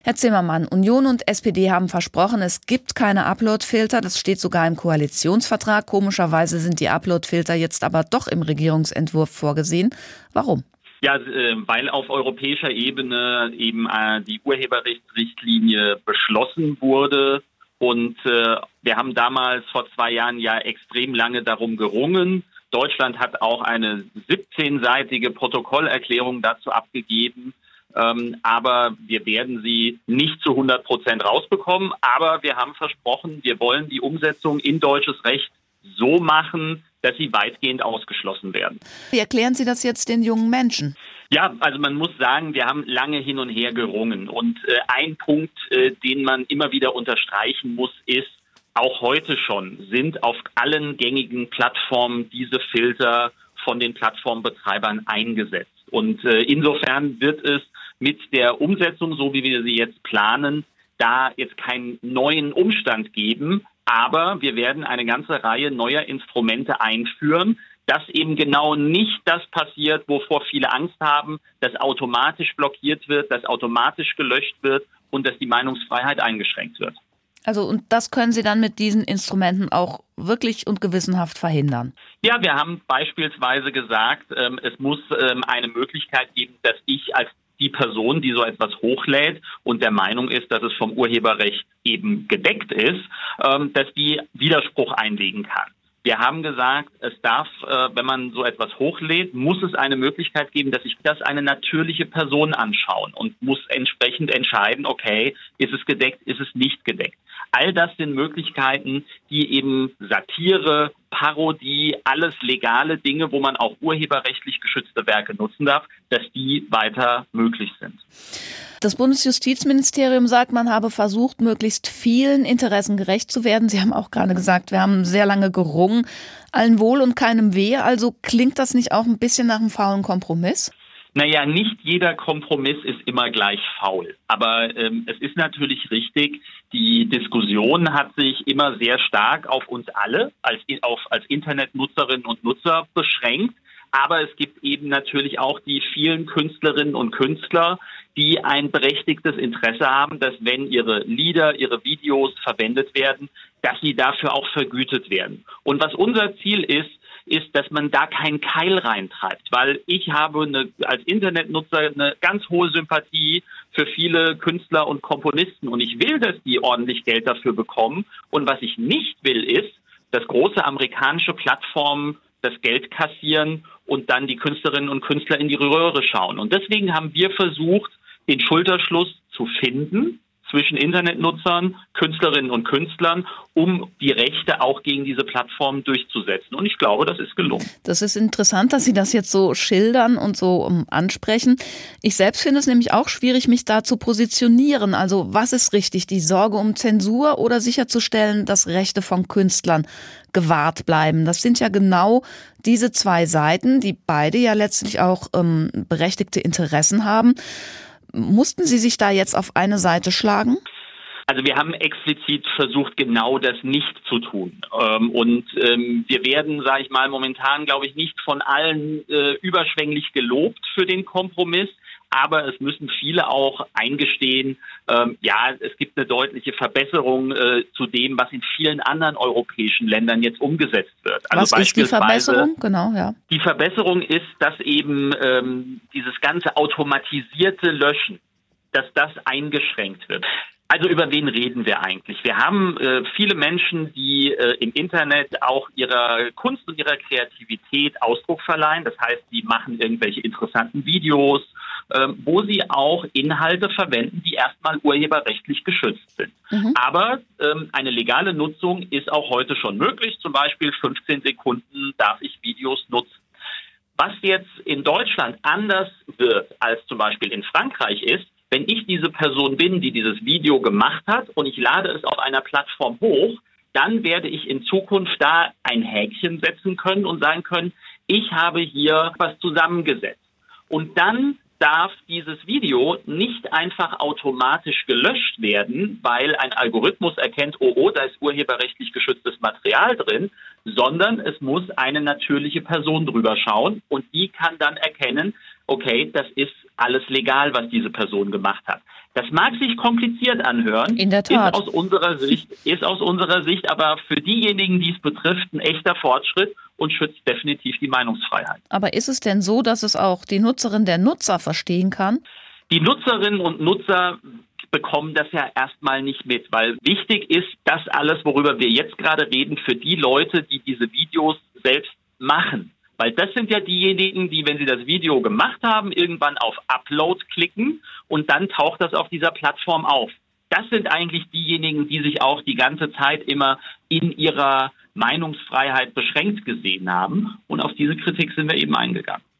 Herr Zimmermann, Union und SPD haben versprochen, es gibt keine Uploadfilter. Das steht sogar im Koalitionsvertrag. Komischerweise sind die Uploadfilter jetzt aber doch im Regierungsentwurf vorgesehen. Warum? Ja, weil auf europäischer Ebene eben die Urheberrechtsrichtlinie beschlossen wurde. Und wir haben damals vor 2 Jahren ja extrem lange darum gerungen. Deutschland hat auch eine 17-seitige Protokollerklärung dazu abgegeben. Aber wir werden sie nicht zu 100% rausbekommen. Aber wir haben versprochen, wir wollen die Umsetzung in deutsches Recht so machen, dass sie weitgehend ausgeschlossen werden. Wie erklären Sie das jetzt den jungen Menschen? Ja, also man muss sagen, wir haben lange hin und her gerungen. Und ein Punkt, den man immer wieder unterstreichen muss, ist, auch heute schon sind auf allen gängigen Plattformen diese Filter von den Plattformbetreibern eingesetzt. Und insofern wird es mit der Umsetzung, so wie wir sie jetzt planen, da jetzt keinen neuen Umstand geben. Aber wir werden eine ganze Reihe neuer Instrumente einführen, dass eben genau nicht das passiert, wovor viele Angst haben, dass automatisch blockiert wird, dass automatisch gelöscht wird und dass die Meinungsfreiheit eingeschränkt wird. Also und das können Sie dann mit diesen Instrumenten auch wirklich und gewissenhaft verhindern? Ja, wir haben beispielsweise gesagt, es muss eine Möglichkeit geben, dass ich als die Person, die so etwas hochlädt und der Meinung ist, dass es vom Urheberrecht eben gedeckt ist, dass die Widerspruch einlegen kann. Wir haben gesagt, es darf, wenn man so etwas hochlädt, muss es eine Möglichkeit geben, dass sich das eine natürliche Person anschauen und muss entsprechend entscheiden, okay, ist es gedeckt, ist es nicht gedeckt. All das sind Möglichkeiten, die eben Satire, Parodie, alles legale Dinge, wo man auch urheberrechtlich geschützte Werke nutzen darf, dass die weiter möglich sind. Das Bundesjustizministerium sagt, man habe versucht, möglichst vielen Interessen gerecht zu werden. Sie haben auch gerade gesagt, wir haben sehr lange gerungen, allen Wohl und keinem Weh. Also klingt das nicht auch ein bisschen nach einem faulen Kompromiss? Naja, nicht jeder Kompromiss ist immer gleich faul. Aber es ist natürlich richtig, die Diskussion hat sich immer sehr stark auf uns alle als Internetnutzerinnen und Nutzer beschränkt. Aber es gibt eben natürlich auch die vielen Künstlerinnen und Künstler, die ein berechtigtes Interesse haben, dass wenn ihre Lieder, ihre Videos verwendet werden, dass sie dafür auch vergütet werden. Und was unser Ziel ist, dass man da keinen Keil reintreibt, weil ich habe als Internetnutzer eine ganz hohe Sympathie für viele Künstler und Komponisten und ich will, dass die ordentlich Geld dafür bekommen. Und was ich nicht will, ist, dass große amerikanische Plattformen das Geld kassieren und dann die Künstlerinnen und Künstler in die Röhre schauen. Und deswegen haben wir versucht, den Schulterschluss zu finden zwischen Internetnutzern, Künstlerinnen und Künstlern, um die Rechte auch gegen diese Plattformen durchzusetzen. Und ich glaube, das ist gelungen. Das ist interessant, dass Sie das jetzt so schildern und so ansprechen. Ich selbst finde es nämlich auch schwierig, mich da zu positionieren. Also was ist richtig, die Sorge um Zensur oder sicherzustellen, dass Rechte von Künstlern gewahrt bleiben? Das sind ja genau diese zwei Seiten, die beide ja letztlich auch berechtigte Interessen haben. Mussten Sie sich da jetzt auf eine Seite schlagen? Also wir haben explizit versucht, genau das nicht zu tun. Wir werden, sage ich mal, momentan, glaube ich, nicht von allen überschwänglich gelobt für den Kompromiss. Aber es müssen viele auch eingestehen, es gibt eine deutliche Verbesserung zu dem, was in vielen anderen europäischen Ländern jetzt umgesetzt wird. Also was ist die Verbesserung? Genau, ja. Die Verbesserung ist, dass eben dieses ganze automatisierte Löschen, dass das eingeschränkt wird. Also über wen reden wir eigentlich? Wir haben viele Menschen, die im Internet auch ihrer Kunst und ihrer Kreativität Ausdruck verleihen. Das heißt, die machen irgendwelche interessanten Videos, wo sie auch Inhalte verwenden, die erstmal urheberrechtlich geschützt sind. Mhm. Aber eine legale Nutzung ist auch heute schon möglich. Zum Beispiel 15 Sekunden darf ich Videos nutzen. Was jetzt in Deutschland anders wird als zum Beispiel in Frankreich ist, wenn ich diese Person bin, die dieses Video gemacht hat und ich lade es auf einer Plattform hoch, dann werde ich in Zukunft da ein Häkchen setzen können und sagen können, ich habe hier was zusammengesetzt. Und dann darf dieses Video nicht einfach automatisch gelöscht werden, weil ein Algorithmus erkennt, oh, da ist urheberrechtlich geschütztes Material drin, sondern es muss eine natürliche Person drüber schauen und die kann dann erkennen, okay, das ist alles legal, was diese Person gemacht hat. Das mag sich kompliziert anhören. In der Tat. Ist aus unserer Sicht aber für diejenigen, die es betrifft, ein echter Fortschritt und schützt definitiv die Meinungsfreiheit. Aber ist es denn so, dass es auch die Nutzerin der Nutzer verstehen kann? Die Nutzerinnen und Nutzer bekommen das ja erstmal nicht mit, weil wichtig ist, dass alles, worüber wir jetzt gerade reden, für die Leute, die diese Videos selbst machen. Weil das sind ja diejenigen, die, wenn sie das Video gemacht haben, irgendwann auf Upload klicken und dann taucht das auf dieser Plattform auf. Das sind eigentlich diejenigen, die sich auch die ganze Zeit immer in ihrer Meinungsfreiheit beschränkt gesehen haben. Und auf diese Kritik sind wir eben eingegangen.